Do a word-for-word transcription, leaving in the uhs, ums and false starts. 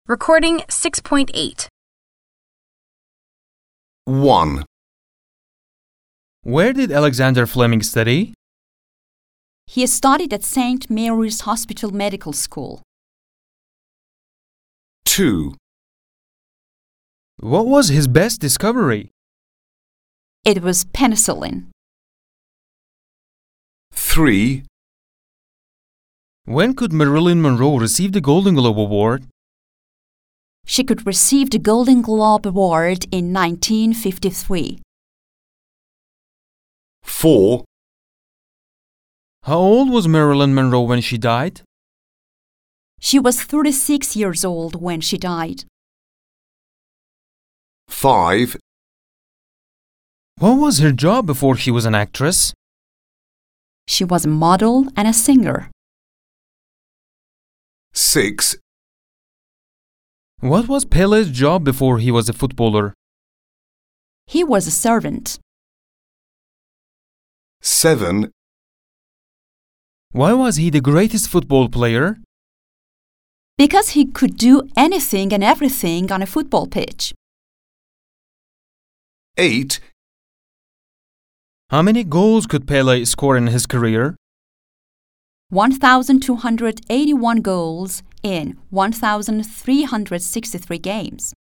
Recording six point eight. one. Where did Alexander Fleming study? He studied at Saint Mary's Hospital Medical School. two. What was his best discovery? It was penicillin. three. When could Marilyn Monroe receive the Golden Globe Award? She could receive the Golden Globe Award in nineteen fifty-three. four. How old was Marilyn Monroe when she died? She was thirty-six years old when she died. five. What was her job before she was an actress? She was a model and a singer. six. What was Pele's job before he was a footballer? He was a servant. seven. Why was he the greatest football player? Because he could do anything and everything on a football pitch. eight. How many goals could Pele score in his career? one thousand two hundred eighty-one goals in one thousand three hundred sixty-three games.